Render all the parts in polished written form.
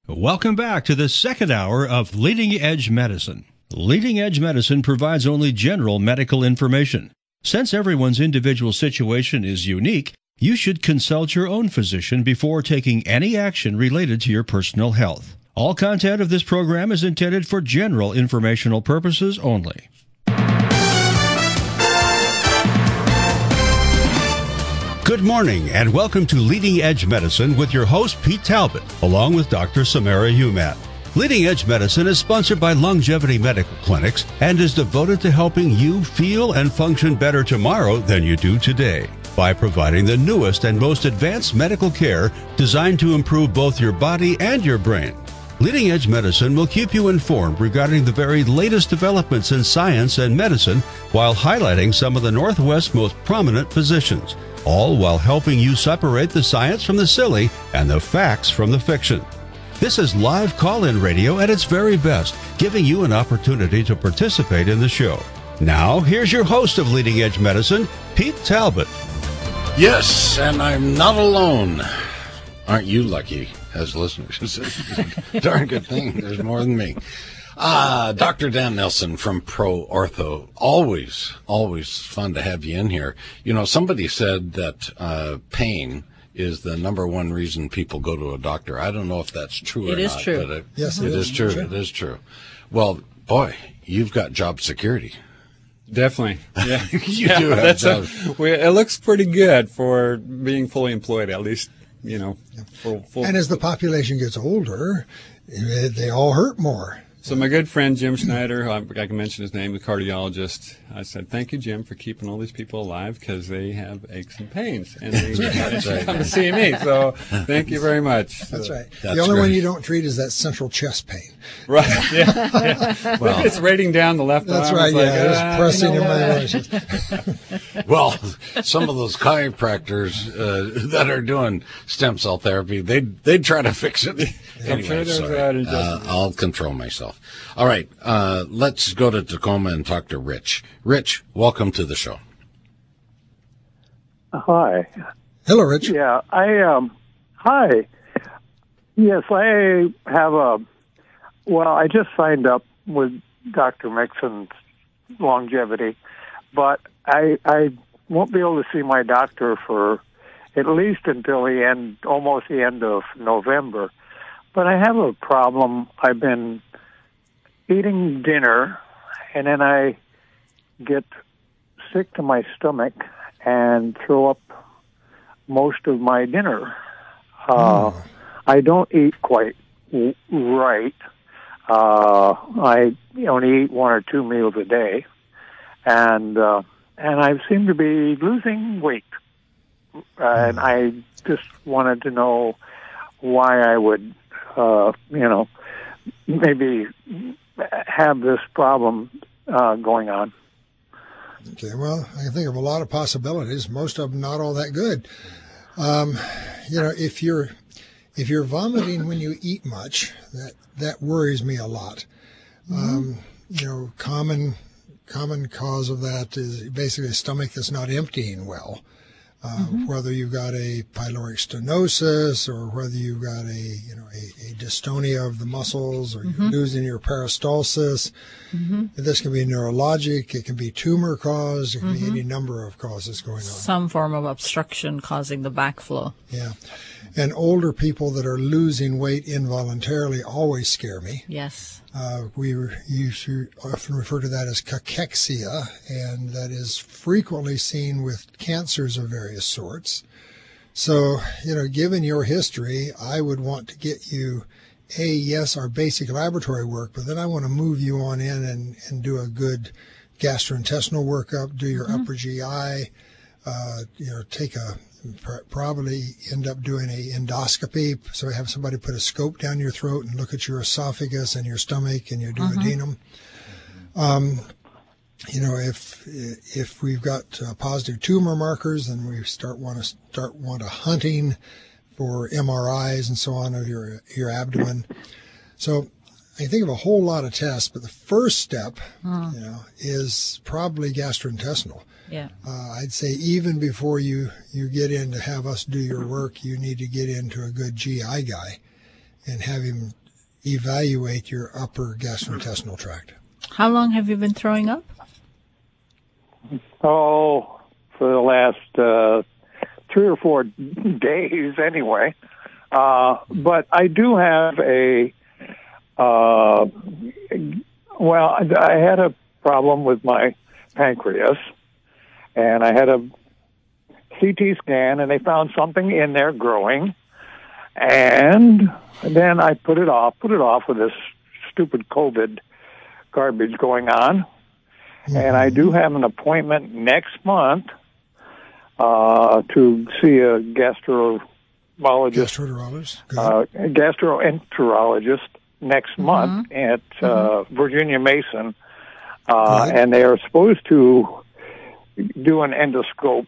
Welcome back to the second hour of Leading Edge Medicine. Leading Edge Medicine provides only general medical information. Since everyone's individual situation is unique, you should consult your own physician before taking any action related to your personal health. All content of this program is intended for general informational purposes only. Good morning and welcome to Leading Edge Medicine with your host Pete Talbot, along with Dr. Samara Humat. Leading Edge Medicine is sponsored by Longevity Medical Clinics and is devoted to helping you feel and function better tomorrow than you do today by providing the newest and most advanced medical care designed to improve both your body and your brain. Leading Edge Medicine will keep you informed regarding the very latest developments in science and medicine while highlighting some of the Northwest's most prominent physicians, all while helping you separate the science from the silly and the facts from the fiction. This is live call-in radio at its very best, giving you an opportunity to participate in the show. Now, here's your host of Leading Edge Medicine, Pete Talbot. Yes, and I'm not alone. Aren't you lucky as listeners? It's a darn good thing. There's more than me. Dr. Dan Nelson from Pro Ortho. Always fun to have you in here. You know, somebody said that pain is the number one reason people go to a doctor. I don't know if that's true or not. It is true. Yes, it is true. It is true. Well, boy, you've got job security. Definitely. Yeah. You do have job. It looks pretty good for being fully employed, at least, you know. Full. And as the population gets older, they all hurt more. So my good friend Jim Schneider, I can mention his name, the cardiologist, I said, thank you, Jim, for keeping all these people alive because they have aches and pains. And they come to see me. So thank you very much. That's right. That's the only great. one you don't treat is that central chest pain. Right. Yeah. Well, it's rating down the left That's arm. right. It's Yeah, it's pressing in my emotions. Well, some of those chiropractors that are doing stem cell therapy, they'd try to fix it. Anyway, sorry. I'll control myself. All right, let's go to Tacoma and talk to Rich. Rich, welcome to the show. Hi. Hello, Rich. Yeah, hi. Yes, I have I just signed up with Dr. Mixon's Longevity, but I won't be able to see my doctor for at least until almost the end of November. But I have a problem. I've been eating dinner, and then I get sick to my stomach and throw up most of my dinner. I don't eat quite right. I only eat one or two meals a day, and I seem to be losing weight. And I just wanted to know why I would, maybe have this problem going on. Okay, well, I can think of a lot of possibilities. Most of them not all that good. If you're vomiting when you eat much, that worries me a lot. Common cause of that is basically a stomach that's not emptying well. Whether you've got a pyloric stenosis or whether you've got a dystonia of the muscles or you're losing your peristalsis. This can be neurologic, it can be tumor caused, it can be any number of causes going on. Some form of obstruction causing the backflow. Yeah. And older people that are losing weight involuntarily always scare me. Yes. We used to often refer to that as cachexia, and that is frequently seen with cancers of various sorts. So, given your history, I would want to get you, our basic laboratory work, but then I want to move you on in and do a good gastrointestinal workup, do your upper GI, probably end up doing a endoscopy. So have somebody put a scope down your throat and look at your esophagus and your stomach and your duodenum. If we've got positive tumor markers, then we want to hunting for MRIs and so on of your abdomen. So I think of a whole lot of tests, but the first step, is probably gastrointestinal. Yeah. I'd say even before you get in to have us do your work, you need to get into a good GI guy and have him evaluate your upper gastrointestinal tract. How long have you been throwing up? Oh, for the last 3 or 4 days anyway. But I do have I had a problem with my pancreas, and I had a CT scan, and they found something in there growing, and then I put it off with this stupid COVID garbage going on, and I do have an appointment next month to see a gastroenterologist next month at Virginia Mason, and they are supposed to do an endoscope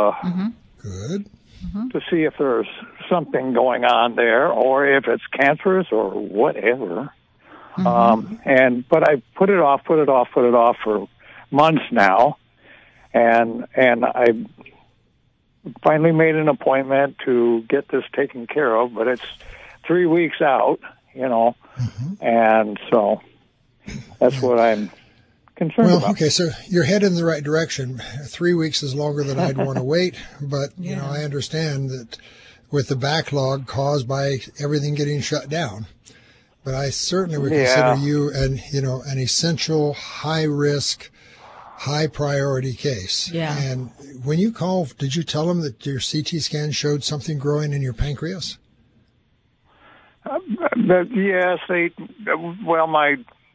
to see if there's something going on there or if it's cancerous or whatever. But I put it off for months now, and I finally made an appointment to get this taken care of, but it's 3 weeks out, and so that's what I'm concerned about. Okay, so you're headed in the right direction. 3 weeks is longer than I'd want to wait, but I understand that with the backlog caused by everything getting shut down. But I certainly would consider you an essential, high risk, high priority case. Yeah. And when you called, did you tell them that your CT scan showed something growing in your pancreas? Yes, my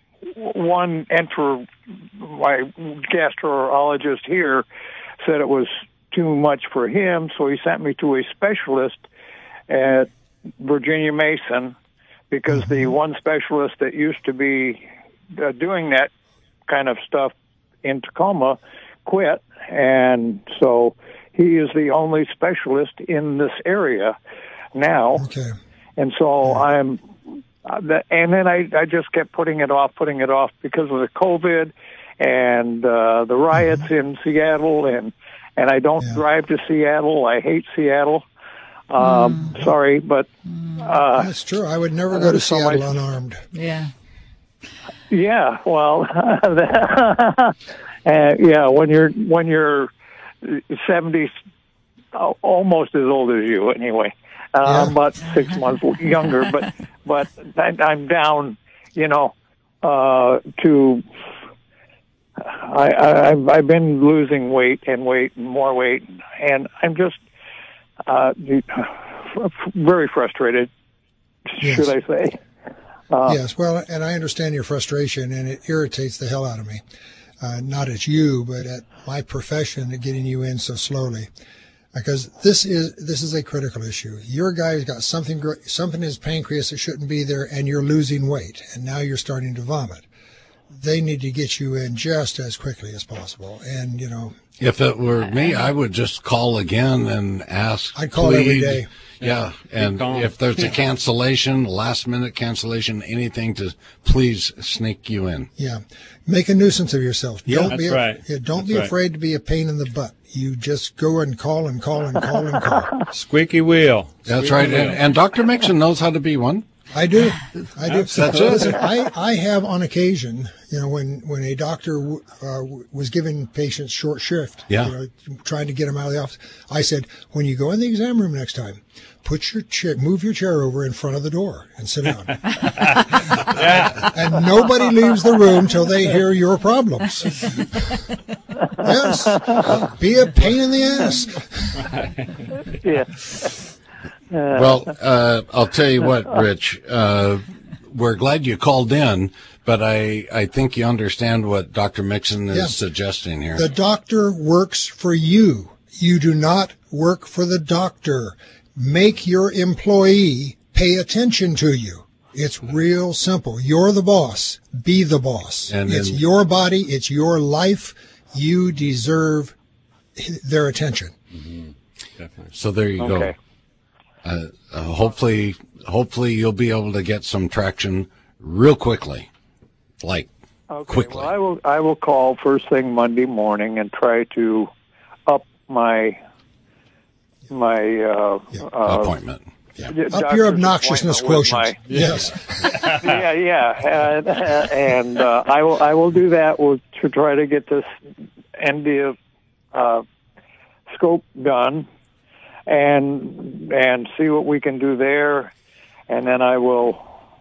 gastrologist here said it was too much for him, so he sent me to a specialist at Virginia Mason, because the one specialist that used to be doing that kind of stuff in Tacoma quit, and so he is the only specialist in this area now. Okay. And so and then I just kept putting it off because of the COVID and the riots in Seattle, and I don't drive to Seattle. I hate Seattle. Sorry, but that's true. I would never go to Seattle unarmed. Yeah. Yeah. Well, when you're 70, almost as old as you, anyway. About 6 months younger, but I'm down, to. I've been losing weight and more weight, and I'm just very frustrated, should I say. Yes, well, and I understand your frustration, and it irritates the hell out of me. Not at you, but at my profession, at getting you in so slowly. Because this is a critical issue. Your guy's got something in his pancreas that shouldn't be there, and you're losing weight, and now you're starting to vomit. They need to get you in just as quickly as possible. And, if it were me, I would just call again and ask. I'd call every day. Yeah, and if there's a cancellation, last-minute cancellation, anything to please sneak you in. Yeah, make a nuisance of yourself. Yeah, Don't be afraid to be a pain in the butt. You just go and call and call and call and call. Squeaky wheel. That's right, and Dr. Mixon knows how to be one. I do. That's Listen, I have on occasion, when a doctor was giving patients short shift, trying to get them out of the office, I said, when you go in the exam room next time, move your chair over in front of the door and sit down. And nobody leaves the room till they hear your problems. Yes, be a pain in the ass. Yeah. Well, I'll tell you what, Rich, we're glad you called in, but I think you understand what Dr. Mixon is suggesting here. The doctor works for you. You do not work for the doctor. Make your employee pay attention to you. It's real simple. You're the boss. Be the boss. It's your body. It's your life. You deserve their attention. Mm-hmm. Definitely. So there you go. Hopefully you'll be able to get some traction real quickly, quickly. Well, I will call first thing Monday morning and try to up my appointment. Up your obnoxiousness quotient. Yes. And I will do that to try to get this ND scope done and see what we can do there, and then I will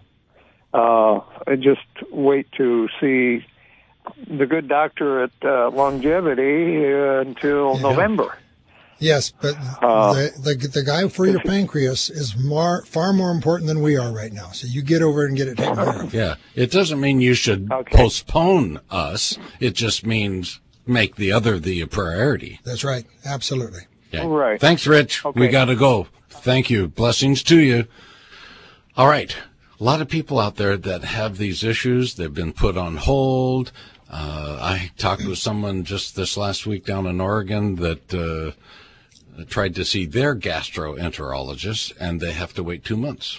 just wait to see the good doctor at Longevity until November. Yes, but the guy for your pancreas is far more important than we are right now. So you get over it and get it taken care of. Yeah, it doesn't mean you should postpone us. It just means make the other the priority. That's right. Absolutely. Okay. Right. Thanks, Rich. Okay. We got to go. Thank you. Blessings to you. All right. A lot of people out there that have these issues. They've been put on hold. I talked with someone just this last week down in Oregon that tried to see their gastroenterologist, and they have to wait 2 months.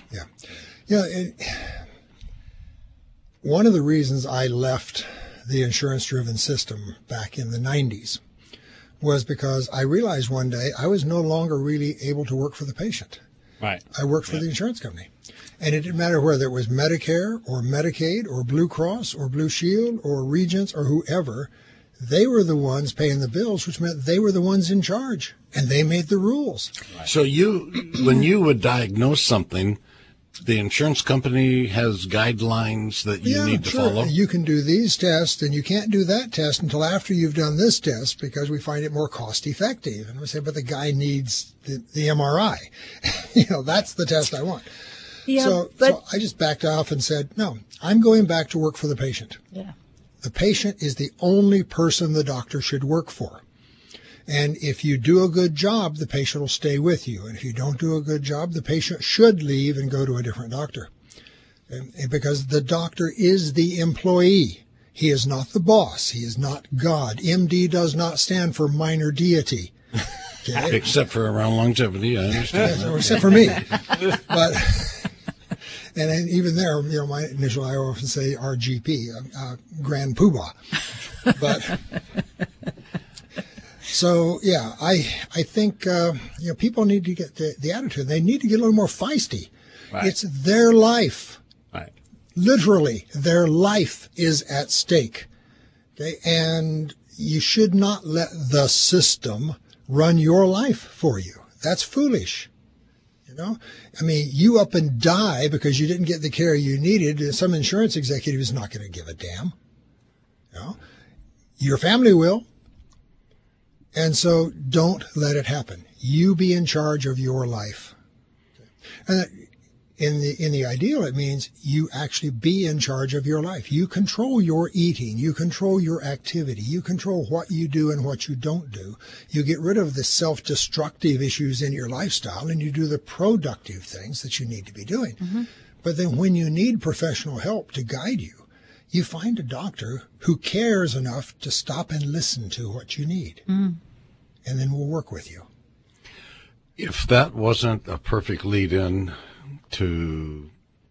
One of the reasons I left the insurance-driven system back in the 90s was because I realized one day I was no longer really able to work for the patient. Right. I worked for the insurance company. And it didn't matter whether it was Medicare or Medicaid or Blue Cross or Blue Shield or Regents or whoever. They were the ones paying the bills, which meant they were the ones in charge, and they made the rules. Right. So when you would diagnose something, the insurance company has guidelines that you need to follow? You can do these tests, and you can't do that test until after you've done this test because we find it more cost-effective. And we say, but the guy needs the MRI. That's the test I want. Yeah, so I just backed off and said, no, I'm going back to work for the patient. Yeah. The patient is the only person the doctor should work for. And if you do a good job, the patient will stay with you. And if you don't do a good job, the patient should leave and go to a different doctor. And because the doctor is the employee. He is not the boss. He is not God. MD does not stand for minor deity. Okay? Except for around longevity, I understand. Except for me. But... And then even there, my initial, I often say RGP, Grand Poobah. But so, I think, people need to get the attitude. They need to get a little more feisty. Right. It's their life. Right. Literally, their life is at stake. Okay. And you should not let the system run your life for you. That's foolish. You up and die because you didn't get the care you needed. Some insurance executive is not going to give a damn. Your family will. And so don't let it happen. You be in charge of your life. And in the ideal, it means you actually be in charge of your life. You control your eating. You control your activity. You control what you do and what you don't do. You get rid of the self-destructive issues in your lifestyle, and you do the productive things that you need to be doing. Mm-hmm. But then when you need professional help to guide you, you find a doctor who cares enough to stop and listen to what you need. Mm. And then we'll work with you. If that wasn't a perfect lead-in to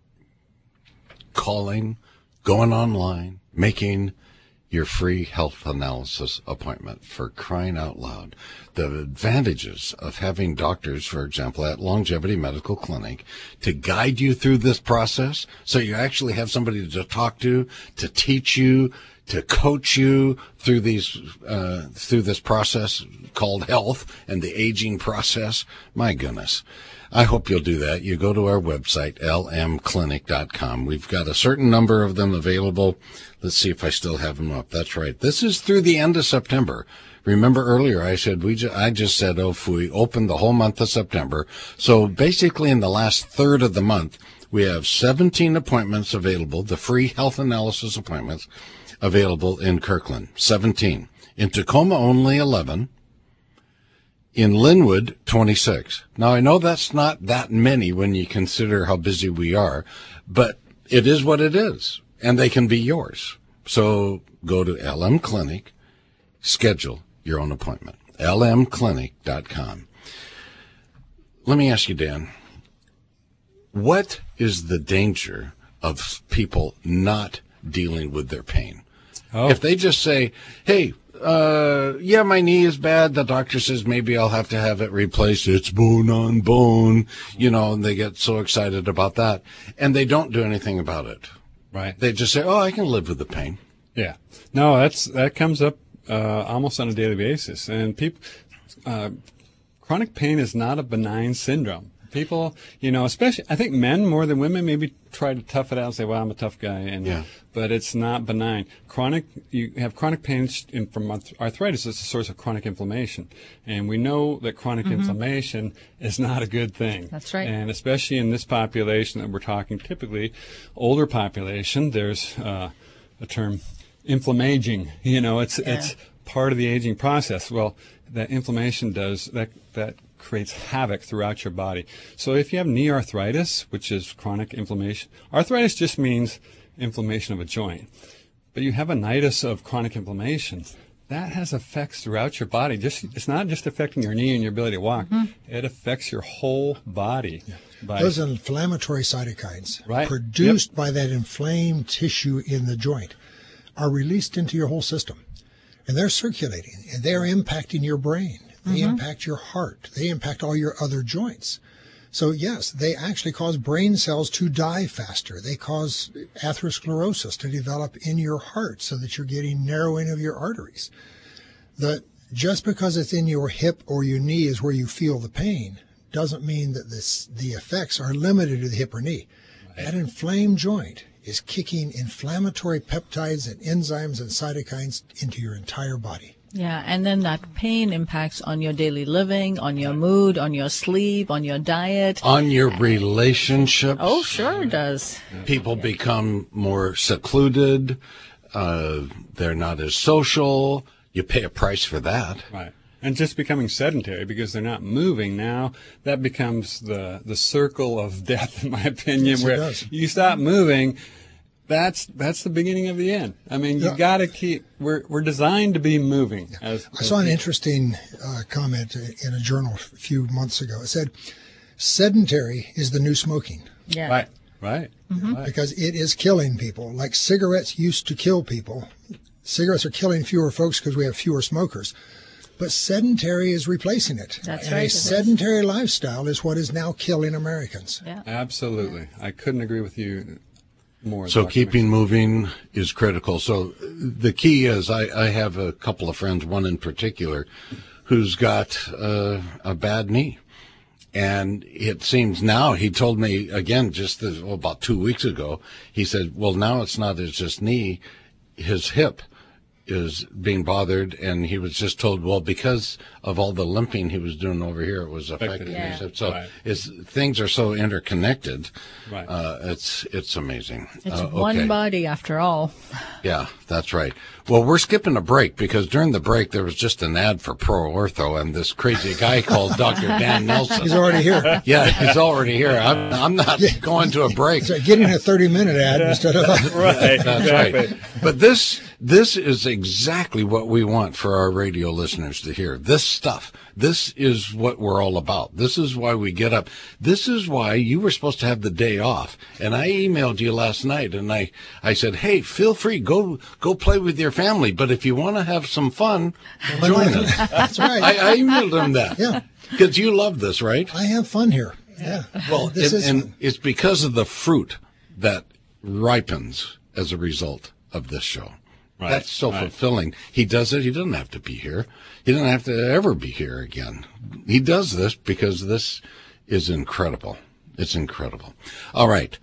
calling, going online, making your free health analysis appointment, for crying out loud. The advantages of having doctors, for example, at Longevity Medical Clinic, to guide you through this process, so you actually have somebody to talk to teach you, to coach you through through this process called health and the aging process. My goodness. I hope you'll do that. You go to our website, lmclinic.com. We've got a certain number of them available. Let's see if I still have them up. That's right. This is through the end of September. Remember earlier I said I just said, if we open the whole month of September. So basically in the last third of the month, we have 17 appointments available, the free health analysis appointments available in Kirkland, 17. In Tacoma, only 11. In Linwood, 26. Now, I know that's not that many when you consider how busy we are, but it is what it is, and they can be yours. So go to LM Clinic, schedule your own appointment, lmclinic.com. Let me ask you, Dan, what is the danger of people not dealing with their pain? Oh. If they just say, hey, yeah, my knee is bad. The doctor says maybe I'll have to have it replaced. It's bone on bone, and they get so excited about that. And they don't do anything about it. Right. They just say, oh, I can live with the pain. Yeah. No, that comes up almost on a daily basis. And people, chronic pain is not a benign syndrome. People, especially, I think men more than women maybe try to tough it out and say, well, I'm a tough guy. But it's not benign. You have chronic pain from arthritis. It's a source of chronic inflammation. And we know that chronic inflammation is not a good thing. That's right. And especially in this population that we're talking, typically older population, there's a term, inflammaging. It's part of the aging process. Well, that inflammation does that creates havoc throughout your body. So if you have knee arthritis, which is chronic inflammation, arthritis just means inflammation of a joint. But you have a nidus of chronic inflammation, that has effects throughout your body. It's not just affecting your knee and your ability to walk. It affects your whole body. Yeah. Those inflammatory cytokines produced by that inflamed tissue in the joint are released into your whole system. And they're circulating, and they're impacting your brain. They impact your heart. They impact all your other joints. So, yes, they actually cause brain cells to die faster. They cause atherosclerosis to develop in your heart so that you're getting narrowing of your arteries. Just because it's in your hip or your knee is where you feel the pain doesn't mean that the effects are limited to the hip or knee. Right. That inflamed joint is kicking inflammatory peptides and enzymes and cytokines into your entire body. Yeah, and then that pain impacts on your daily living, on your mood, on your sleep, on your diet. On your relationships. Oh, sure it does. People become more secluded. They're not as social. You pay a price for that. Right. And just becoming sedentary because they're not moving now, that becomes the circle of death, in my opinion, where you stop moving. That's the beginning of the end. I mean, you got to keep. We're designed to be moving. I saw an interesting comment in a journal a few months ago. It said, "Sedentary is the new smoking." Yeah. Right. Because it is killing people. Like cigarettes used to kill people. Cigarettes are killing fewer folks because we have fewer smokers. But sedentary is replacing it. That's and right. A sedentary lifestyle is what is now killing Americans. Yeah. Absolutely. I couldn't agree with you more. So keeping moving is critical. So the key is I have a couple of friends, one in particular, who's got a bad knee. And it seems now, he told me again about 2 weeks ago, he said, well, now it's not his just knee, his hip is being bothered, and he was just told, well, because of all the limping he was doing over here, it was affecting his hip. So things are so interconnected. Right. It's amazing. It's one body after all. Yeah, that's right. Well, we're skipping a break because during the break there was just an ad for Pro Ortho and this crazy guy called Dr. Dan Nelson. He's already here. Yeah, he's already here. I'm not going to a break. So getting a 30-minute ad instead of right. That's right. But this is exactly what we want for our radio listeners to hear. This stuff. This is what we're all about. This is why we get up. This is why you were supposed to have the day off. And I emailed you last night and I said, hey, feel free, go play with your family. But if you want to have some fun, join us. That's right. I emailed him that. Yeah. Because you love this, right? I have fun here. Yeah. Well, and it's because of the fruit that ripens as a result of this show. Right. That's so fulfilling. He does it. He doesn't have to be here. He doesn't have to ever be here again. He does this because this is incredible. It's incredible. All right.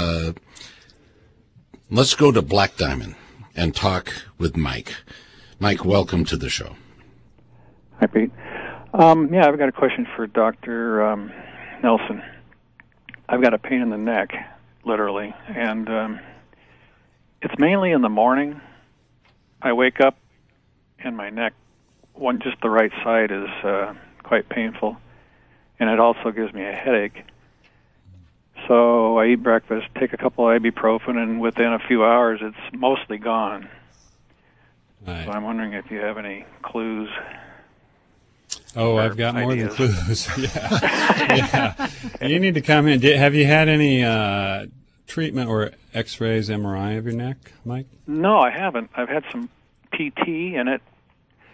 Let's go to Black Diamond and talk with Mike. Mike, welcome to the show. Hi, Pete. I've got a question for Dr. Nelson. I've got a pain in the neck, literally, and it's mainly in the morning. I wake up and my neck, just the right side is quite painful, and it also gives me a headache. So I eat breakfast, take a couple of ibuprofen, and within a few hours it's mostly gone. Right. So I'm wondering if you have any clues. Oh, I've got more than clues. Yeah. You need to come in. Have you had any treatment or X-rays, MRI of your neck, Mike? No, I haven't. I've had some PT, and it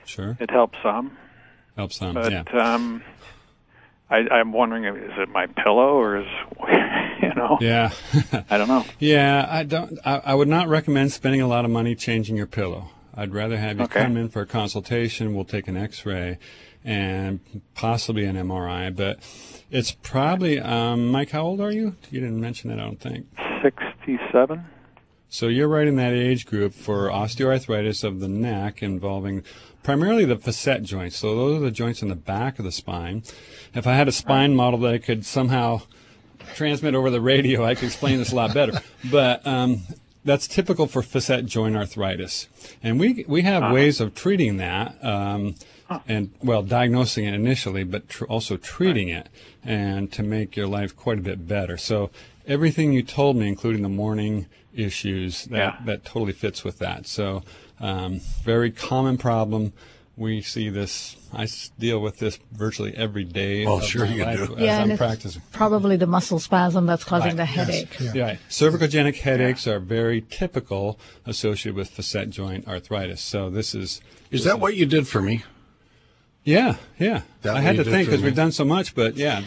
Sure. It helps some. Helps some, But yeah. I'm wondering, is it my pillow or is, Yeah. I don't know. Yeah, I would not recommend spending a lot of money changing your pillow. I'd rather have you Okay. come in for a consultation. We'll take an X-ray and possibly an MRI. But it's probably, Mike, how old are you? You didn't mention that, I don't think. 67? So you're right in that age group for osteoarthritis of the neck involving primarily the facet joints. So those are the joints in the back of the spine. If I had a spine model that I could somehow transmit over the radio, I could explain this a lot better. But that's typical for facet joint arthritis. And we have ways of treating that, and, well, diagnosing it initially, but also treating it, and to make your life quite a bit better. So everything you told me, including the morning issues, that totally fits with that. So very common problem. We see this. I deal with this virtually every day. Oh, of sure my you life do. as Yeah, and I'm it's practicing. probably the muscle spasm that's causing the Right. headache. Yes, Yeah, cervicogenic headaches are very typical associated with facet joint arthritis. So this is. Is that what you did for me? Yeah. That I had what you to did think for because me? we've done so much, but yeah.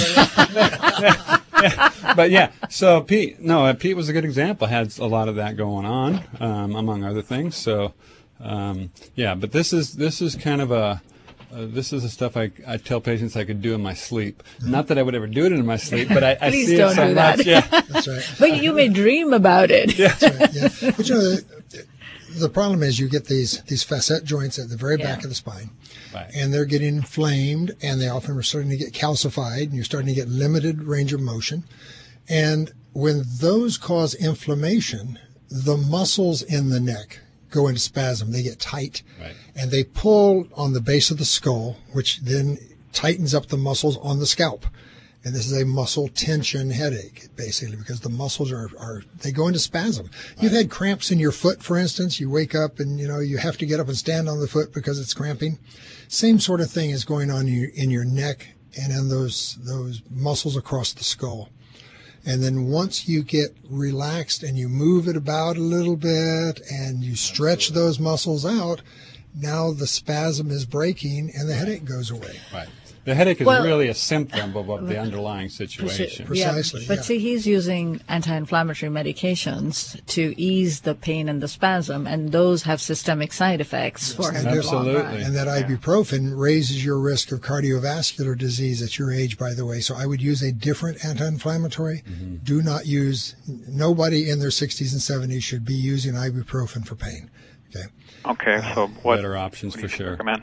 But yeah, so Pete was a good example. Had a lot of that going on, among other things. So, but this is kind of this is the stuff I tell patients I could do in my sleep. Not that I would ever do it in my sleep, but I Please see don't it so do that. much. Yeah. That's right. But you may dream about it. That's right. Yeah. But the problem is you get these facet joints at the very back of the spine, Right. and they're getting inflamed, and they often are starting to get calcified, and you're starting to get limited range of motion. And when those cause inflammation, the muscles in the neck go into spasm. They get tight, Right. and they pull on the base of the skull, which then tightens up the muscles on the scalp. And this is a muscle tension headache, basically, because the muscles they go into spasm. You've had cramps in your foot, for instance. You wake up and, you have to get up and stand on the foot because it's cramping. Same sort of thing is going on in your neck and in those muscles across the skull. And then once you get relaxed and you move it about a little bit and you stretch those muscles out, now the spasm is breaking and the headache goes away. Right. The headache is Well- really a symptom of the underlying situation. Precisely, But yeah. see, he's using anti-inflammatory medications to ease the pain and the spasm, and those have systemic side effects for him in the long run. Absolutely. And that ibuprofen raises your risk of cardiovascular disease at your age, by the way. So I would use a different anti-inflammatory. Do not nobody in their 60s and 70s should be using ibuprofen for pain. Okay. Okay, so what Better options what for do you sure. recommend?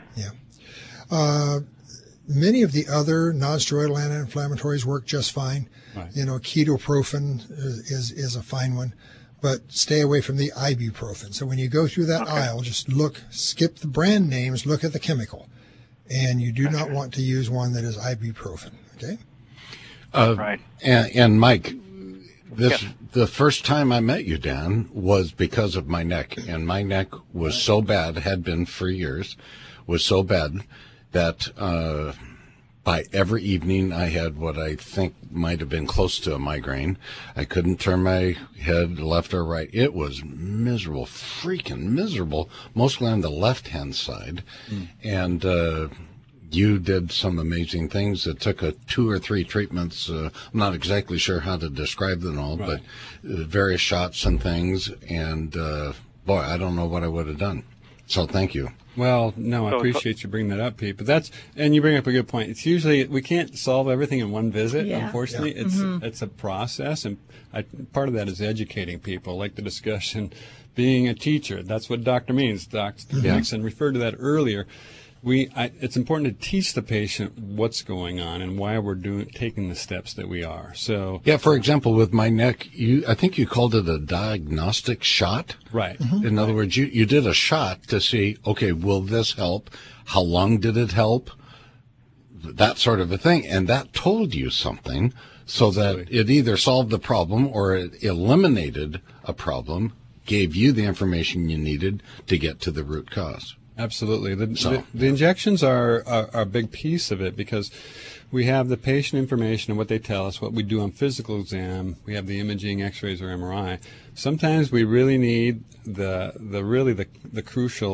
Many of the other non-steroidal anti-inflammatories work just fine. Right. Ketoprofen is a fine one, but stay away from the ibuprofen. So when you go through that aisle, just skip the brand names, look at the chemical, and you do not want to use one that is ibuprofen. Okay. Right. And Mike, Yes. the first time I met you, Dan, was because of my neck, and my neck was so bad, had been for years, was so bad that by every evening I had what I think might have been close to a migraine. I couldn't turn my head left or right. It was miserable, freaking miserable, mostly on the left-hand side. And you did some amazing things. It took 2 or 3 treatments. I'm not exactly sure how to describe them all, but various shots and things. And boy, I don't know what I would have done. So thank you. Well, no, I So- appreciate you bringing that up, Pete. But and you bring up a good point. It's usually, we can't solve everything in one visit. Yeah. Unfortunately, it's a process, and part of that is educating people, like the discussion, being a teacher. That's what doctor means. Dr. Nixon referred to that earlier. It's important to teach the patient what's going on and why we're taking the steps that we are. So, Yeah, for example, with my neck, I think you called it a diagnostic shot. right. In other words, you did a shot to see, okay, will this help? How long did it help? That sort of a thing. And that told you something so that it either solved the problem or it eliminated a problem, gave you the information you needed to get to the root cause. Absolutely. The injections are a big piece of it because we have the patient information and what they tell us, what we do on physical exam. We have the imaging, X-rays, or MRI. Sometimes we really need the crucial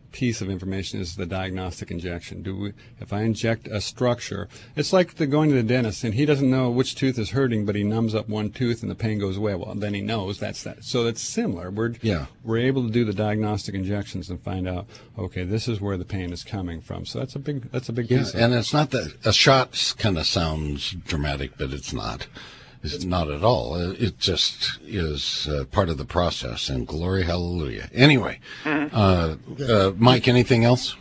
piece of information is the diagnostic injection. If I inject a structure, it's like going to the dentist and he doesn't know which tooth is hurting, but he numbs up one tooth and the pain goes away. Well, then he knows that's that. So it's similar. We're able to do the diagnostic injections and find out, okay, this is where the pain is coming from. So that's a big piece. And it's not that a shot kind of sounds dramatic, but it's not. It's not at all. It just is part of the process, and glory, hallelujah. Anyway, Mike, anything else?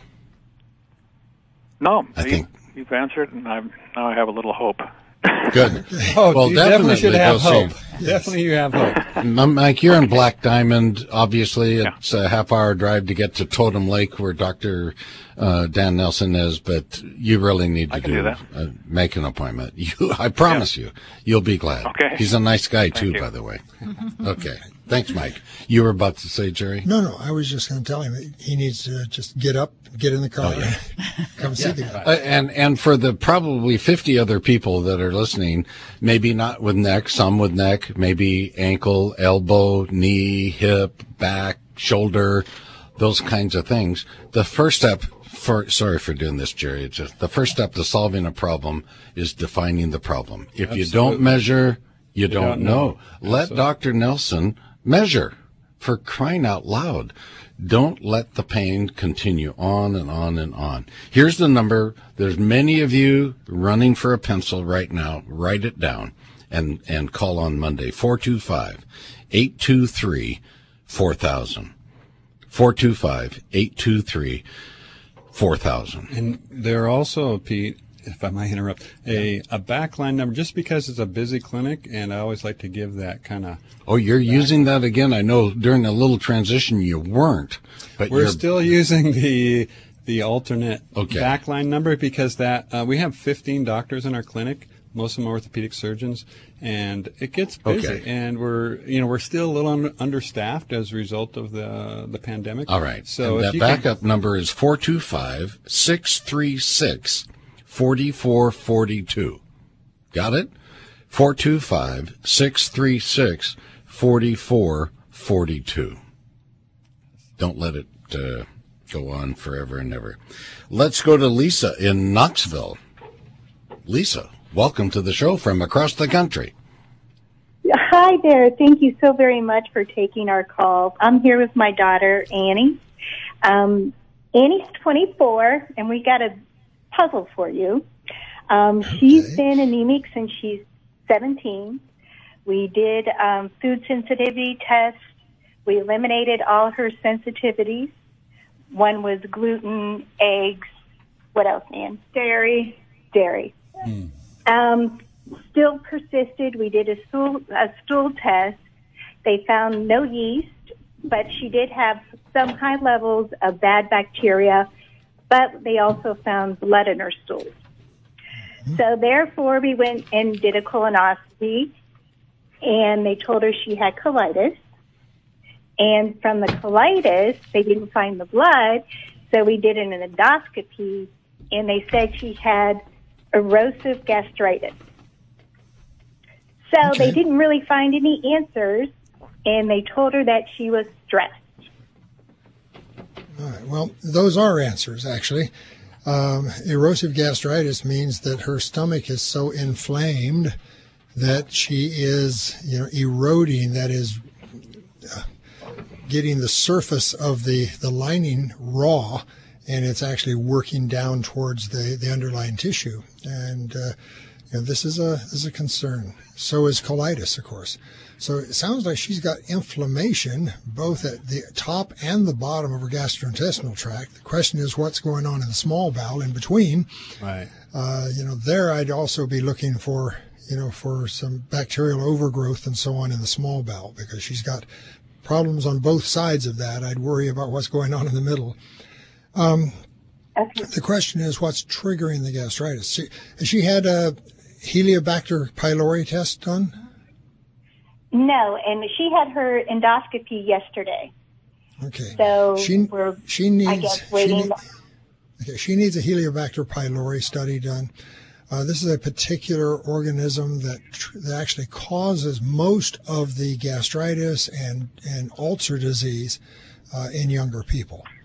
No, I think you've answered, and now I have a little hope. Good. Well, you definitely should have hope. Definitely you have hope. Mike, you're in Black Diamond. Obviously, it's a half-hour drive to get to Totem Lake, where Dr. Dan Nelson is, but you really need to do that. Make an appointment. I promise you'll be glad. Okay. He's a nice guy, too, by the way. Okay. Thanks, Mike. You were about to say, Jerry? No, I was just going to tell him that he needs to just get up, get in the car, and come see the guy. And for the probably 50 other people that are listening, maybe not with neck, some with neck, maybe ankle, elbow, knee, hip, back, shoulder, those kinds of things. The first step sorry for doing this, Jerry. It's just the first step to solving a problem is defining the problem. If you don't measure, you don't know. Let Dr. Nelson measure, for crying out loud. Don't let the pain continue on and on and on. Here's the number. There's many of you running for a pencil right now. Write it down and call on Monday. 425-823-4000. 425-823-4000. And there are also, Pete, if I might interrupt, a backline number, just because it's a busy clinic, and I always like to give that kind of... Oh, you're using that again? I know during a little transition you weren't. But we're still using the alternate backline number because that we have 15 doctors in our clinic. Most of them are orthopedic surgeons, and it gets busy. And we're still a little understaffed as a result of the pandemic. All right. So and that backup number is 425-636-4442. Got it? 425-636-4442. Don't let it go on forever and ever. Let's go to Lisa in Knoxville. Lisa, welcome to the show from across the country. Hi there. Thank you so very much for taking our call. I'm here with my daughter, Annie. Annie's 24, and we got a puzzle for you. She's been anemic since she's 17. We did food sensitivity tests. We eliminated all her sensitivities. One was gluten, eggs. What else, Nan? Dairy. Still persisted. We did a stool test. They found no yeast, but she did have some high levels of bad bacteria, but they also found blood in her stools. So therefore, we went and did a colonoscopy, and they told her she had colitis. And from the colitis, they didn't find the blood, so we did an endoscopy, and they said she had erosive gastritis. So they didn't really find any answers, and they told her that she was stressed. All right. Well, those are answers, actually. Erosive gastritis means that her stomach is so inflamed that she is, eroding, that is, getting the surface of the lining raw, and it's actually working down towards the underlying tissue. And this is a concern. So is colitis, of course. So it sounds like she's got inflammation both at the top and the bottom of her gastrointestinal tract. The question is what's going on in the small bowel in between. Right. There I'd also be looking for some bacterial overgrowth and so on in the small bowel, because she's got problems on both sides of that. I'd worry about what's going on in the middle. The question is what's triggering the gastritis. Has she had a Helicobacter pylori test done? No, and she had her endoscopy yesterday. Okay. So she needs, I guess, waiting. She needs a Helicobacter pylori study done. This is a particular organism that actually causes most of the gastritis and ulcer disease in younger people.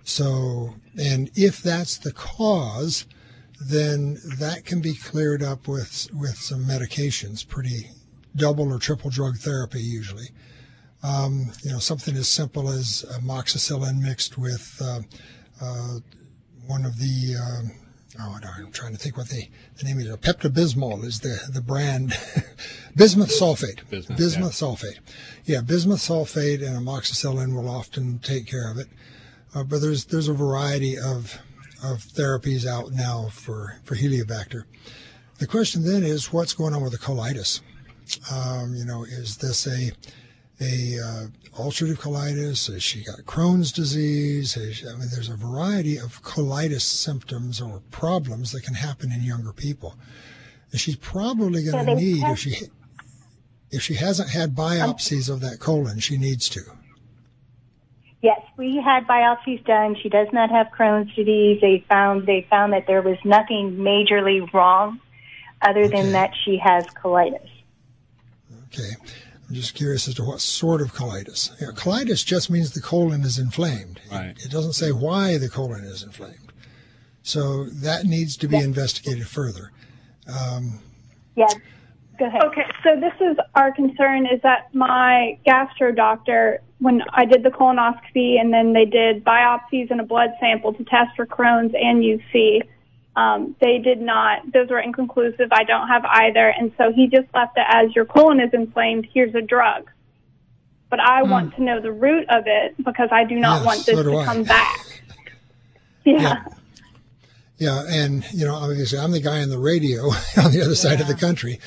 So, and if that's the cause, then that can be cleared up with some medications, pretty double or triple drug therapy usually. Something as simple as amoxicillin mixed with one of the, I'm trying to think what the name is. Pepto-Bismol is the brand. Bismuth sulfate. Bismuth sulfate. Yeah, bismuth sulfate and amoxicillin will often take care of it. But there's a variety of therapies out now for Heliobacter. The question then is, what's going on with the colitis? Is this a ulcerative colitis? Has she got Crohn's disease? There's a variety of colitis symptoms or problems that can happen in younger people. And she's probably going to need, if she hasn't had biopsies of that colon, she needs to. Yes, we had biopsies done. She does not have Crohn's disease. They found that there was nothing majorly wrong other than that she has colitis. Okay. I'm just curious as to what sort of colitis. Colitis just means the colon is inflamed. Right. It doesn't say why the colon is inflamed. So that needs to be investigated further. Yeah. Go ahead. Okay, so this is our concern is that my gastro doctor, when I did the colonoscopy and then they did biopsies and a blood sample to test for Crohn's and UC, they did not, those were inconclusive. I don't have either. And so he just left it as your colon is inflamed, here's a drug. But I want to know the root of it because I do not want this to come back. Yeah. Yeah, and, obviously I'm the guy on the radio on the other side of the country.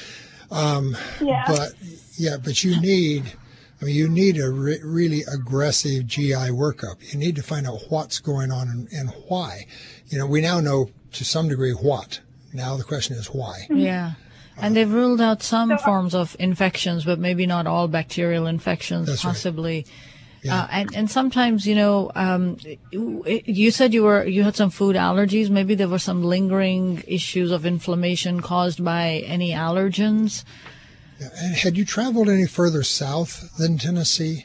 But you need a really aggressive GI workup. You need to find out what's going on and why. We now know to some degree what. Now the question is why. Yeah. And they've ruled out some forms of infections, but maybe not all bacterial infections, possibly. Right. Yeah. And sometimes, you said you had some food allergies. Maybe there were some lingering issues of inflammation caused by any allergens. Yeah. And had you traveled any further south than Tennessee?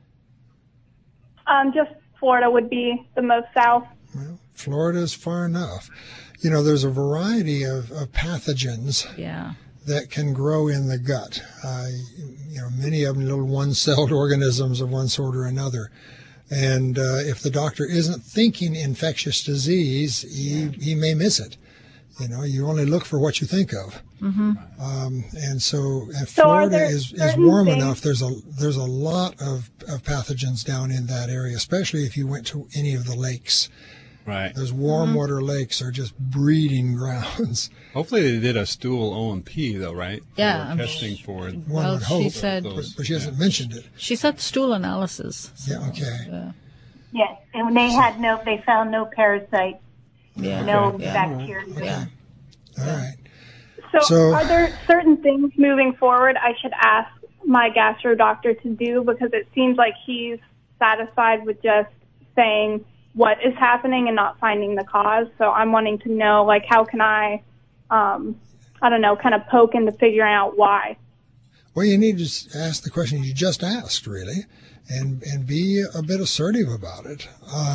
Just Florida would be the most south. Well, Florida is far enough. There's a variety of pathogens. Yeah. That can grow in the gut. Many of them little one-celled organisms of one sort or another. And if the doctor isn't thinking infectious disease, he may miss it. You only look for what you think of. Mm-hmm. And Florida is warm enough. There's a lot of pathogens down in that area, especially if you went to any of the lakes. Right. Those warm water lakes are just breeding grounds. Hopefully they did a stool O&P, though, right? Yeah. Testing for it. One would hope, she said, but she hasn't mentioned it. She said stool analysis. So, yeah, okay. Yes, and they found no parasites, no bacteria. Okay. Yeah. All right. So are there certain things moving forward I should ask my gastro doctor to do? Because it seems like he's satisfied with just saying what is happening and not finding the cause. So I'm wanting to know, how can I kind of poke into figuring out why? Well, you need to ask the question you just asked, really, and be a bit assertive about it.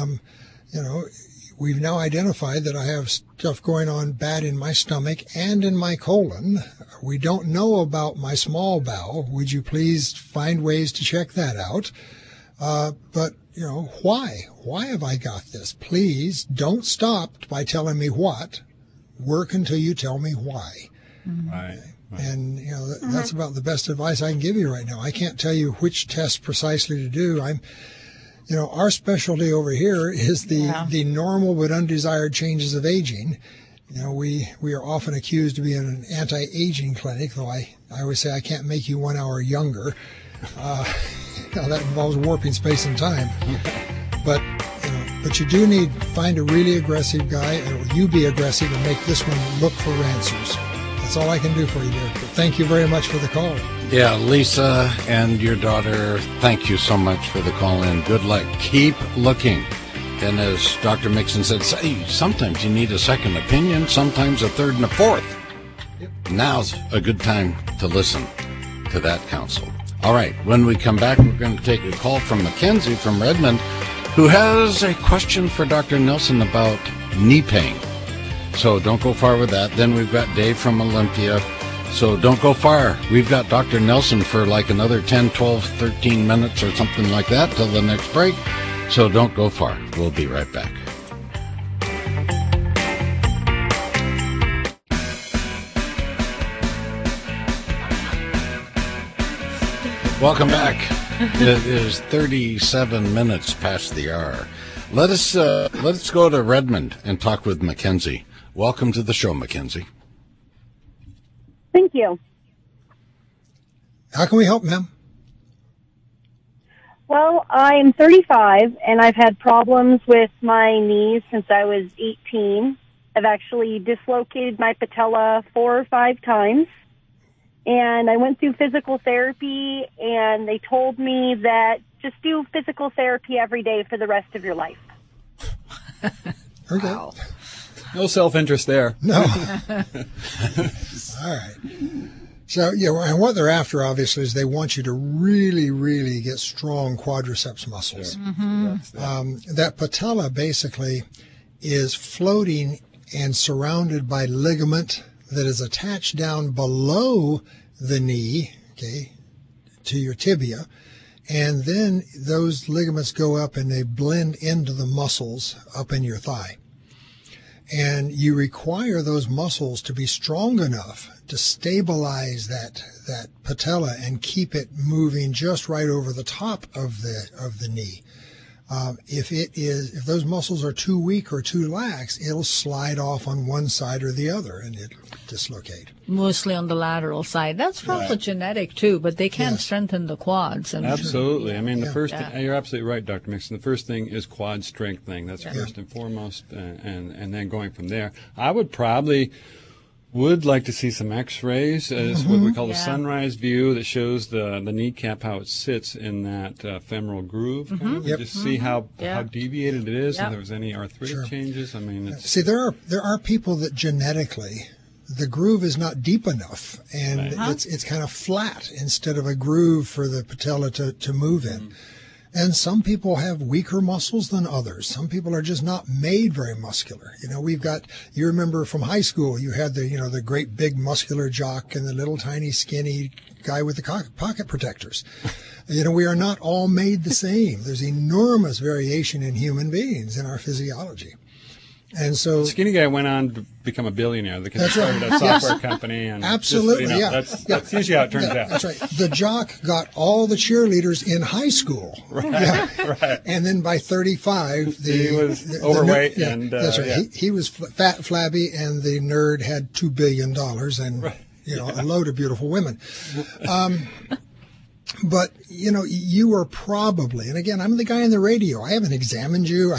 We've now identified that I have stuff going on bad in my stomach and in my colon. We don't know about my small bowel. Would you please find ways to check that out? But why? Why have I got this? Please don't stop by telling me what. Work until you tell me why. Mm-hmm. Right. And, that's about the best advice I can give you right now. I can't tell you which test precisely to do. Our specialty over here is the normal but undesired changes of aging. We are often accused of being an anti-aging clinic, though I always say I can't make you 1 hour younger. That involves warping space and time. But you do need to find a really aggressive guy, or you be aggressive and make this one look for answers. That's all I can do for you, dear. But thank you very much for the call. Yeah, Lisa and your daughter, thank you so much for the call in. Good luck. Keep looking. And as Dr. Mixon said, sometimes you need a second opinion, sometimes a third and a fourth. Yep. Now's a good time to listen to that counsel. All right, when we come back, we're going to take a call from Mackenzie from Redmond, who has a question for Dr. Nelson about knee pain. So don't go far with that. Then we've got Dave from Olympia. So don't go far. We've got Dr. Nelson for like another 10, 12, 13 minutes or something like that till the next break. So don't go far. We'll be right back. Welcome back. It is 37 minutes past the hour. Let's go to Redmond and talk with Mackenzie. Welcome to the show, Mackenzie. Thank you. How can we help, ma'am? Well, I am 35, and I've had problems with my knees since I was 18. I've actually dislocated my patella 4 or 5 times. And I went through physical therapy, and they told me that just do physical therapy every day for the rest of your life. Okay. Wow. No self-interest there. No. All right. So, and what they're after, obviously, is they want you to really, really get strong quadriceps muscles. Sure. Mm-hmm. That patella basically is floating and surrounded by ligament that is attached down below the knee, okay, to your tibia. And then those ligaments go up and they blend into the muscles up in your thigh. And you require those muscles to be strong enough to stabilize that patella and keep it moving just right over the top of the knee. If those muscles are too weak or too lax, it'll slide off on one side or the other and it'll dislocate. Mostly on the lateral side. That's probably genetic too, but they can strengthen the quads. And absolutely. I mean, the first thing, you're absolutely right, Dr. Mixon. The first thing is quad strengthening. That's first and foremost, and then going from there. I would like to see some x-rays as what we call the sunrise view that shows the kneecap, how it sits in that femoral groove. Kind of. Just see how deviated it is, if there's any arthritic changes. I mean, see, there are people that genetically the groove is not deep enough, and it's kind of flat instead of a groove for the patella to move in. And some people have weaker muscles than others. Some people are just not made very muscular. You remember from high school, you had the great big muscular jock and the little tiny skinny guy with the pocket protectors. We are not all made the same. There's enormous variation in human beings in our physiology. And so the skinny guy went on to become a billionaire because he started a software company. And absolutely, that's usually how it turns out. That's right. The jock got all the cheerleaders in high school. Right. And then by 35, he was overweight. And that's right. He was fat, flabby, and the nerd had $2 billion and a load of beautiful women. But, you are probably, and again, I'm the guy on the radio. I haven't examined you.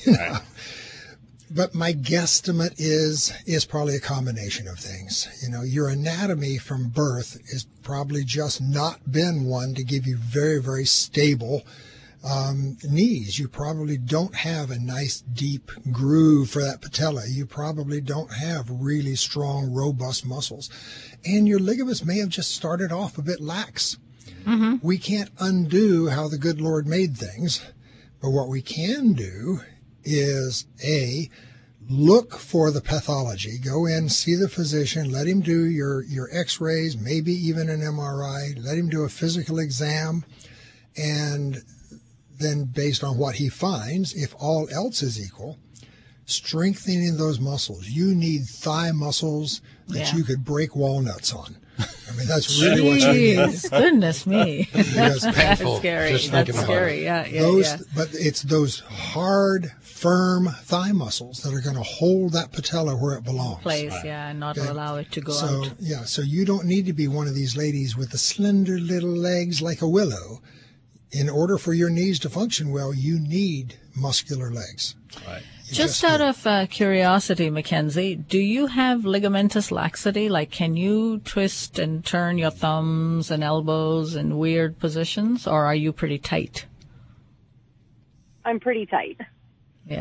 But my guesstimate is probably a combination of things. Your anatomy from birth has probably just not been one to give you very, very stable knees. You probably don't have a nice deep groove for that patella. You probably don't have really strong, robust muscles. And your ligaments may have just started off a bit lax. Mm-hmm. We can't undo how the good Lord made things, but what we can do is look for the pathology. Go in, see the physician, let him do your x-rays, maybe even an MRI, let him do a physical exam, and then based on what he finds, if all else is equal, strengthening those muscles. You need thigh muscles that you could break walnuts on. I mean, that's really what you need. Goodness me. It's painful. That's scary. Yeah. But it's those hard, firm thigh muscles that are going to hold that patella where it belongs. And not allow it to go out. So you don't need to be one of these ladies with the slender little legs like a willow. In order for your knees to function well, you need muscular legs. Right. Just out of curiosity, Mackenzie, do you have ligamentous laxity? Like, can you twist and turn your thumbs and elbows in weird positions, or are you pretty tight? I'm pretty tight. Yeah.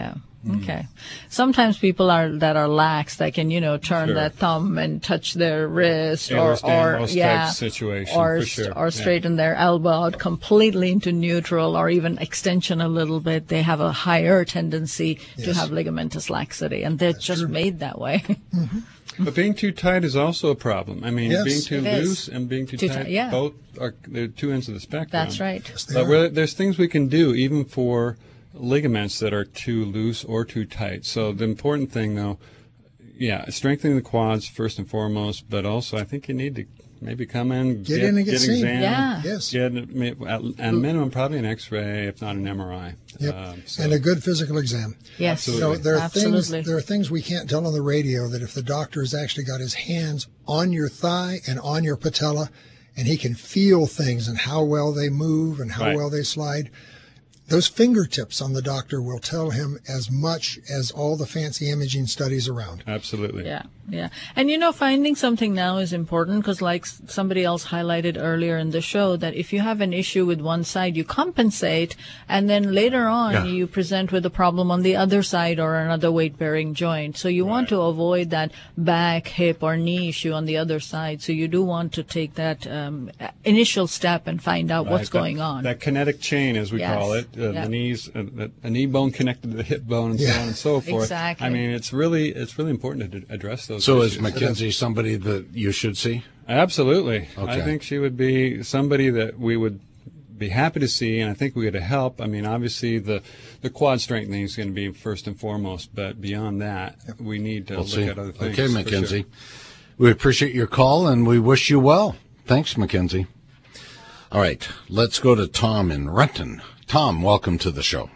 Okay. Sometimes people that are lax, they can, turn Sure. their thumb and touch their wrist or type situation, for sure. or straighten their elbow out completely into neutral or even extension a little bit. They have a higher tendency to have ligamentous laxity, and they're just made that way. But being too tight is also a problem. I mean, Yes. being too It is. loose and being too tight, yeah. both are they're two ends of the spectrum. That's right. But there's things we can do even for ligaments that are too loose or too tight. So the important thing, though, strengthening the quads first and foremost, but also I think you need to maybe come in, Get in and get seen. examined. Yeah. Yes. Get at minimum probably an X-ray, if not an MRI. Yep. So- And a good physical exam. Yes. There are Absolutely. things we can't tell on the radio that if the doctor has actually got his hands on your thigh and on your patella, and he can feel things and how well they move and how Right. well they slide, those fingertips on the doctor will tell him as much as all the fancy imaging studies around. Absolutely. Yeah. And finding something now is important because like somebody else highlighted earlier in the show that if you have an issue with one side, you compensate and then later on you present with a problem on the other side or another weight-bearing joint. So you want to avoid that back, hip, or knee issue on the other side. So you do want to take that initial step and find out what's going on. That kinetic chain, as we Yes. call it, the knees, a knee bone connected to the hip bone, and so on and so forth. Exactly. I mean, it's really important to address those. So is issues. Mackenzie somebody that you should see? Absolutely. Okay. I think she would be somebody that we would be happy to see, and I think we would help. I mean, obviously the quad strengthening is going to be first and foremost, but beyond that, we need to look at other things. Okay, for Mackenzie. sure. We appreciate your call, and we wish you well. Thanks, Mackenzie. All right, let's go to Tom in Renton. Tom, welcome to the show.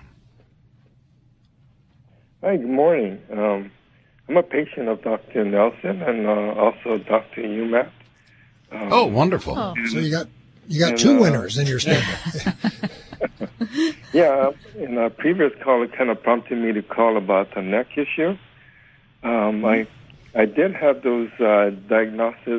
Hi, good morning. I'm a patient of Dr. Nelson and also Dr. Umat. Oh, wonderful. So you got two winners in your stable. Yeah, in a previous call, it kind of prompted me to call about the neck issue. I did have those diagnosis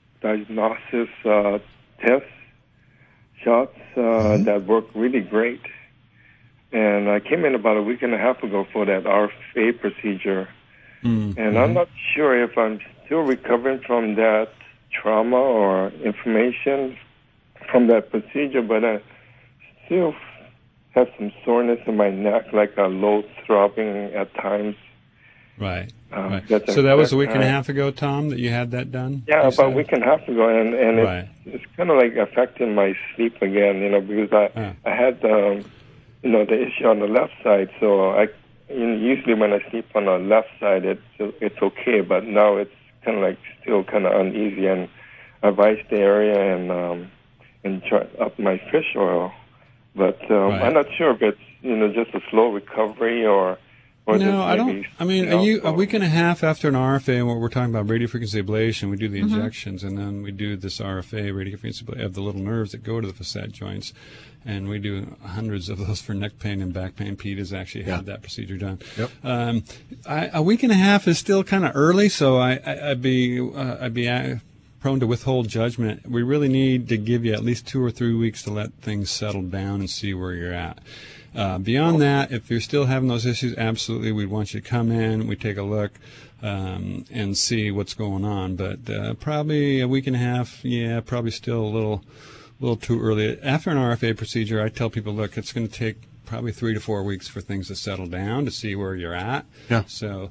test shots that worked really great. And I came in about a week and a half ago for that RFA procedure. And I'm not sure if I'm still recovering from that trauma or inflammation from that procedure, but I still have some soreness in my neck, like a low throbbing at times. Right. That's So that was a a- week and a half ago, Tom, that you had that done? Yeah, You about a said? week and a half ago, and Right. it's kind of like affecting my sleep again, because I had the issue on the left side, so usually when I sleep on the left side, it's okay, but now it's kind of like still kind of uneasy, and I've iced the area and try up my fish oil, but I'm not sure if it's just a slow recovery or No, I don't. maybe, I mean, a week and a half after an RFA, and what we're talking about radiofrequency ablation, we do the injections, and then we do this RFA, radiofrequency ablation, of the little nerves that go to the facet joints, and we do hundreds of those for neck pain and back pain. Pete has actually had that procedure done. Yep. A week and a half is still kind of early, so I'd be prone to withhold judgment. We really need to give you at least 2 or 3 weeks to let things settle down and see where you're at. Beyond that, if you're still having those issues, absolutely, we'd want you to come in, we take a look, and see what's going on. But probably a week and a half, probably still a little too early. After an RFA procedure, I tell people, look, it's going to take probably 3 to 4 weeks for things to settle down to see where you're at. Yeah. So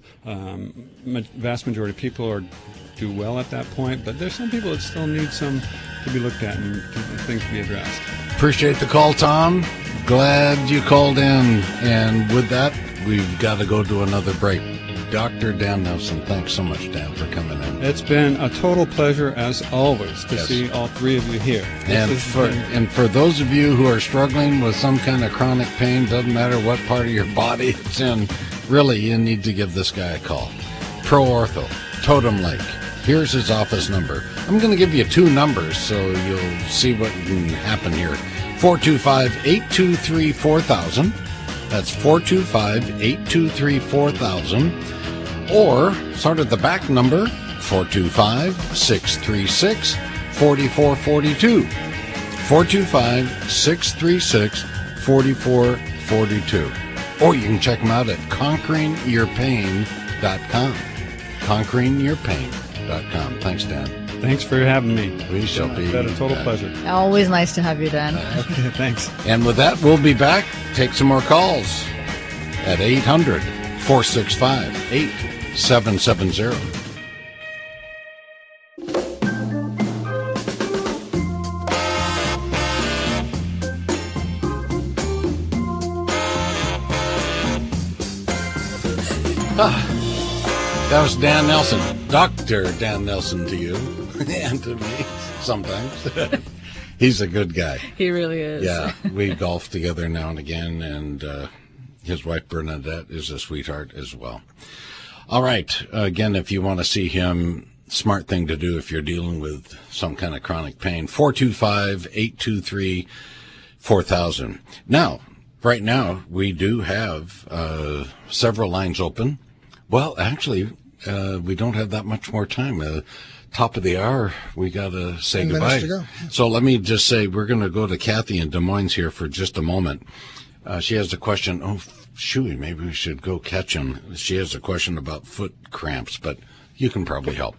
vast majority of people do well at that point, but there's some people that still need some to be looked at and things to be addressed. Appreciate the call, Tom. Glad you called in. And with that, we've got to go to another break. Dr. Dan Nelson, thanks so much, Dan, for coming in. It's been a total pleasure, as always, to Yes. see all three of you here. And for those of you who are struggling with some kind of chronic pain, doesn't matter what part of your body it's in, really, you need to give this guy a call. Pro Ortho, Totem Lake. Here's his office number. I'm going to give you 2 numbers so you'll see what can happen here. 425-823-4000. That's 425-823-4000. Or start at the back number, 425-636-4442. 425-636-4442. Or you can check them out at conqueringyourpain.com. Conqueringyourpain.com. Thanks, Dan. Thanks for having me. We shall be. It's been a total back. pleasure. Always nice to have you, Dan. Okay, thanks. And with that, we'll be back. Take some more calls at 800-465-8770. That was Dan Nelson. Dr. Dan Nelson to you and to me sometimes. He's a good guy. He really is. Yeah, we golf together now and again, and his wife Bernadette is a sweetheart as well. All right. Again, if you want to see him, smart thing to do if you're dealing with some kind of chronic pain, 425-823-4000. Now, right now, we do have several lines open. Well, actually, we don't have that much more time. Top of the hour, we got to say 10 goodbye. minutes to go. So let me just say, we're going to go to Kathy in Des Moines here for just a moment. She has a question. Oh, shooey, maybe we should go catch him. She has a question about foot cramps, but you can probably help.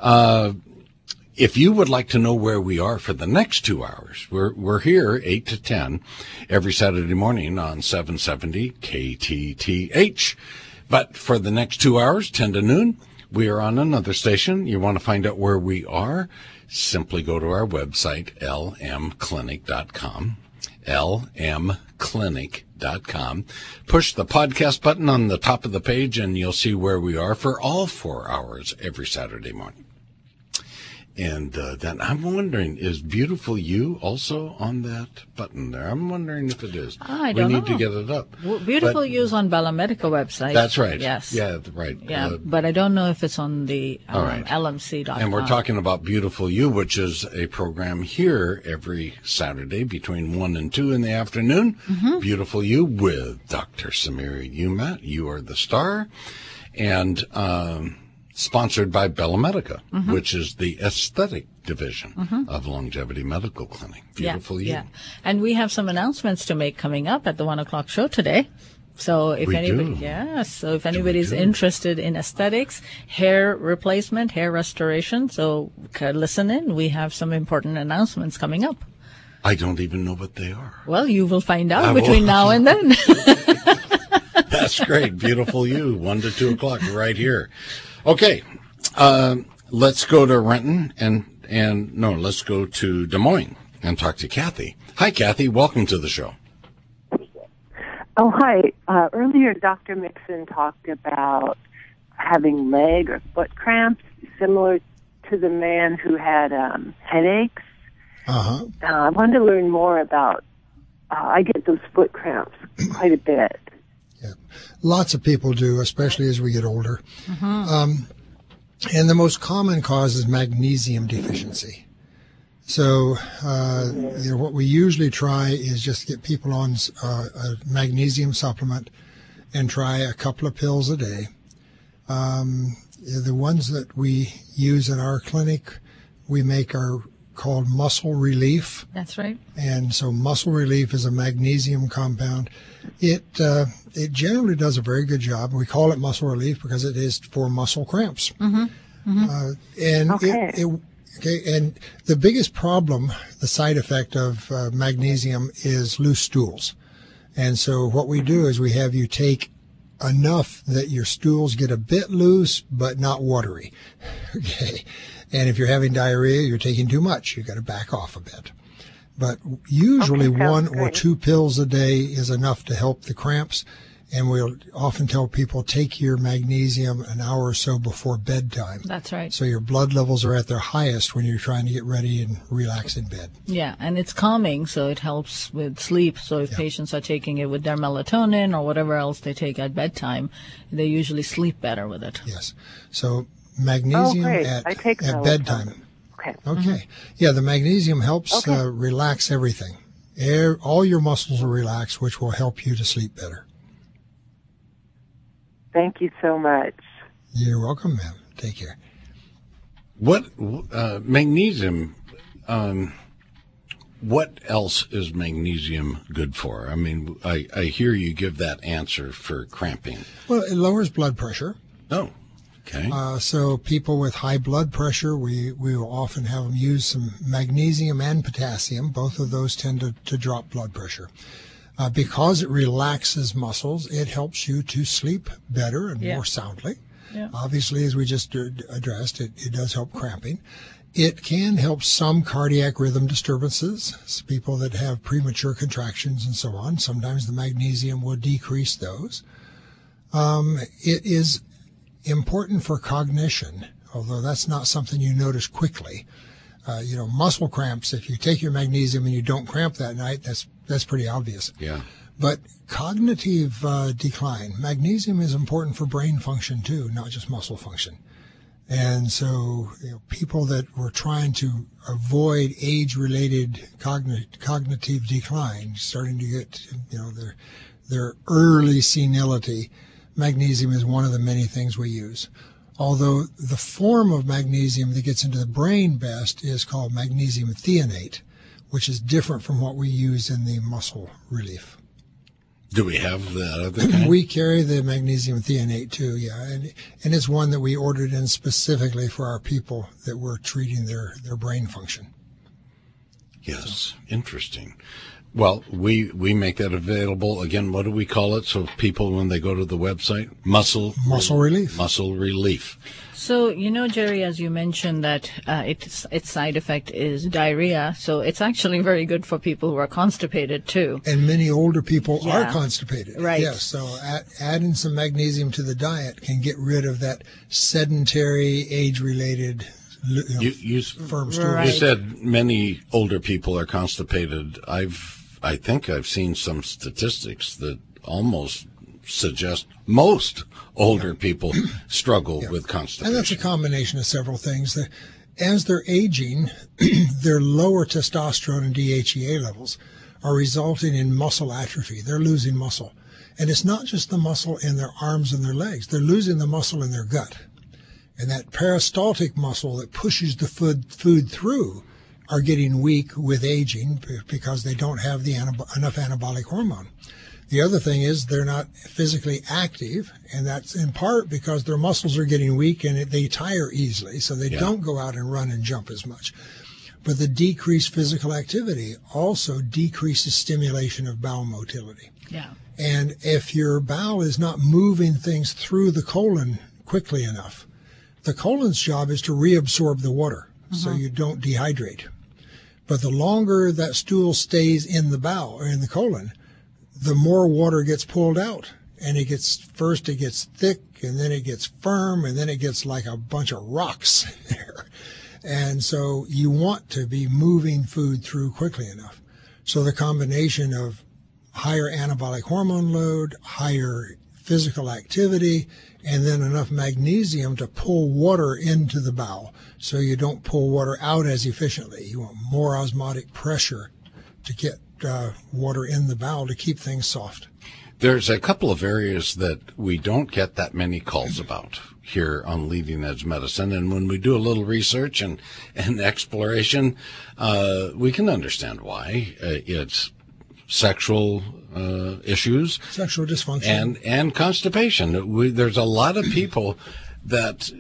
If you would like to know where we are for the next 2 hours, we're here 8 to 10 every Saturday morning on 770 KTTH. But for the next 2 hours, 10 to noon, we are on another station. You want to find out where we are? Simply go to our website, lmclinic.com, lmclinic.com. Push the podcast button on the top of the page, and you'll see where we are for all 4 hours every Saturday morning. And then I'm wondering, is Beautiful You also on that button there? I'm wondering if it is. I don't know. We need to get it up. Beautiful You's on Bella Medical website. That's right. Yes. Yeah, right. Yeah, but I don't know if it's on the all right. LMC.com. And we're talking about Beautiful You, which is a program here every Saturday between 1 and 2 in the afternoon. Mm-hmm. Beautiful You with Dr. Samira Umat. You are the star. And sponsored by Bella Medica, mm-hmm. which is the aesthetic division mm-hmm. of Longevity Medical Clinic. Beautiful You. Yeah. And we have some announcements to make coming up at the 1 o'clock show today. So if anybody's interested in aesthetics, hair replacement, hair restoration, so listen in. We have some important announcements coming up. I don't even know what they are. Well, you will find out between now and then. That's great. Beautiful You, 1 to 2 o'clock right here. Okay, let's go to Renton let's go to Des Moines and talk to Kathy. Hi, Kathy. Welcome to the show. Oh, hi. Earlier, Dr. Mixon talked about having leg or foot cramps, similar to the man who had headaches. Uh-huh. I wanted to learn more about, I get those foot cramps quite a bit. Yeah, lots of people do, especially as we get older. Mm-hmm. And the most common cause is magnesium deficiency. So, what we usually try is just get people on a magnesium supplement and try a couple of pills a day. The ones that we use in our clinic, we make are called Muscle Relief. That's right. And so Muscle Relief is a magnesium compound. It generally does a very good job. We call it Muscle Relief because it is for muscle cramps. Mm-hmm. Mm-hmm. And the biggest problem, the side effect of magnesium, is loose stools. And so what we do is we have you take enough that your stools get a bit loose but not watery. Okay. And if you're having diarrhea, you're taking too much. You've got to back off a bit. But usually 1 or 2 pills a day is enough to help the cramps. And we'll often tell people, take your magnesium an hour or so before bedtime. That's right. So your blood levels are at their highest when you're trying to get ready and relax in bed. Yeah, and it's calming, so it helps with sleep. So if patients are taking it with their melatonin or whatever else they take at bedtime, they usually sleep better with it. Yes. So magnesium at bedtime. Okay. Okay. Yeah, the magnesium helps relax everything. All your muscles will relax, which will help you to sleep better. Thank you so much. You're welcome, ma'am. Take care. What magnesium? What else is magnesium good for? I mean, I hear you give that answer for cramping. Well, it lowers blood pressure. Oh, okay. So people with high blood pressure, we will often have them use some magnesium and potassium. Both of those tend to drop blood pressure. Because it relaxes muscles, it helps you to sleep better and more soundly. Yeah. Obviously, as we just addressed, it does help cramping. It can help some cardiac rhythm disturbances, so people that have premature contractions and so on. Sometimes the magnesium will decrease those. It is important for cognition, although that's not something you notice quickly. Muscle cramps, if you take your magnesium and you don't cramp that night, that's pretty obvious. Yeah. But cognitive decline, magnesium is important for brain function too, not just muscle function. And so, people that were trying to avoid age-related cognitive decline, starting to get, their early senility, magnesium is one of the many things we use. Although the form of magnesium that gets into the brain best is called magnesium threonate, which is different from what we use in the muscle relief. Do we have that other kind? We carry the magnesium threonate too, yeah, and it's one that we ordered in specifically for our people that were treating their brain function. Yes, interesting. Well, we make that available. Again, what do we call it? So people, when they go to the website, muscle relief. Muscle relief. So, Jerry, as you mentioned that its side effect is diarrhea, so it's actually very good for people who are constipated too. And many older people are constipated. Right. Yes, so adding some magnesium to the diet can get rid of that sedentary, age-related firm stool. Right. You said many older people are constipated. I think I've seen some statistics that almost suggest most older people struggle with constipation. And that's a combination of several things. As they're aging, their lower testosterone and DHEA levels are resulting in muscle atrophy. They're losing muscle. And it's not just the muscle in their arms and their legs. They're losing the muscle in their gut. And that peristaltic muscle that pushes the food through are getting weak with aging because they don't have enough anabolic hormone. The other thing is they're not physically active, and that's in part because their muscles are getting weak and they tire easily, so they don't go out and run and jump as much. But the decreased physical activity also decreases stimulation of bowel motility. Yeah. And if your bowel is not moving things through the colon quickly enough, the colon's job is to reabsorb the water so you don't dehydrate. But the longer that stool stays in the bowel or in the colon, the more water gets pulled out. And it gets thick, and then it gets firm, and then it gets like a bunch of rocks in there. And so you want to be moving food through quickly enough. So the combination of higher anabolic hormone load, higher physical activity, and then enough magnesium to pull water into the bowel so you don't pull water out as efficiently. You want more osmotic pressure to get water in the bowel to keep things soft. There's a couple of areas that we don't get that many calls about here on Leading Edge Medicine, and when we do a little research and exploration, we can understand why. It's sexual issues, sexual dysfunction, and constipation. There's a lot of people that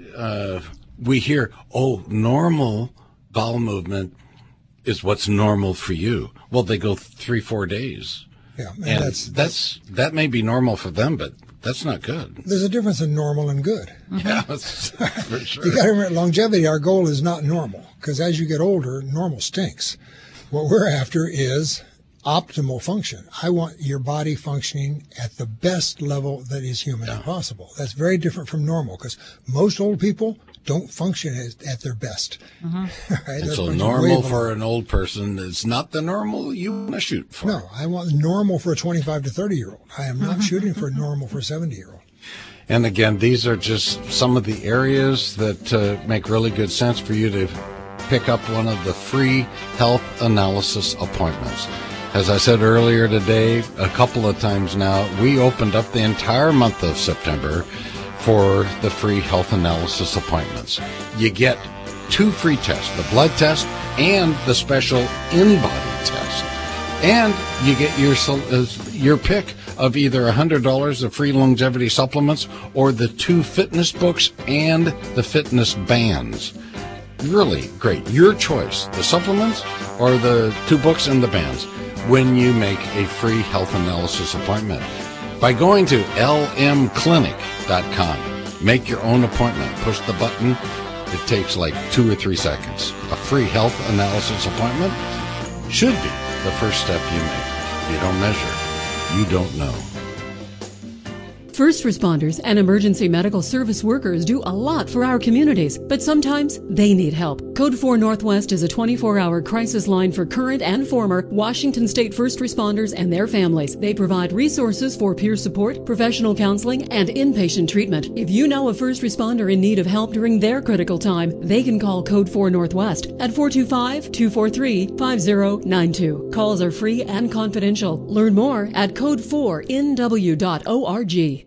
we hear, normal bowel movement is what's normal for you. Well, they go 3-4 days. Yeah, and that may be normal for them, but that's not good. There's a difference in normal and good. Yeah, for sure. You got to remember, longevity, our goal is not normal, because as you get older, normal stinks. What we're after is optimal function. I want your body functioning at the best level that is humanly possible. That's very different from normal, because most old people don't function at their best. Right? And so normal for an old person is not the normal you want to shoot for. No, I want normal for a 25 to 30-year-old. I am not shooting for normal for a 70-year-old. And again, these are just some of the areas that make really good sense for you to pick up one of the free health analysis appointments. As I said earlier today, a couple of times now, we opened up the entire month of September for the free health analysis appointments. You get 2 free tests, the blood test and the special in-body test. And you get your pick of either $100 of free longevity supplements or the 2 fitness books and the fitness bands. Really great. Your choice, the supplements or the 2 books and the bands, when you make a free health analysis appointment. By going to lmclinic.com, make your own appointment. Push the button. It takes like 2 or 3 seconds. A free health analysis appointment should be the first step you make. You don't measure. You don't know. First responders and emergency medical service workers do a lot for our communities, but sometimes they need help. Code 4 Northwest is a 24-hour crisis line for current and former Washington State first responders and their families. They provide resources for peer support, professional counseling, and inpatient treatment. If you know a first responder in need of help during their critical time, they can call Code 4 Northwest at 425-243-5092. Calls are free and confidential. Learn more at code4nw.org.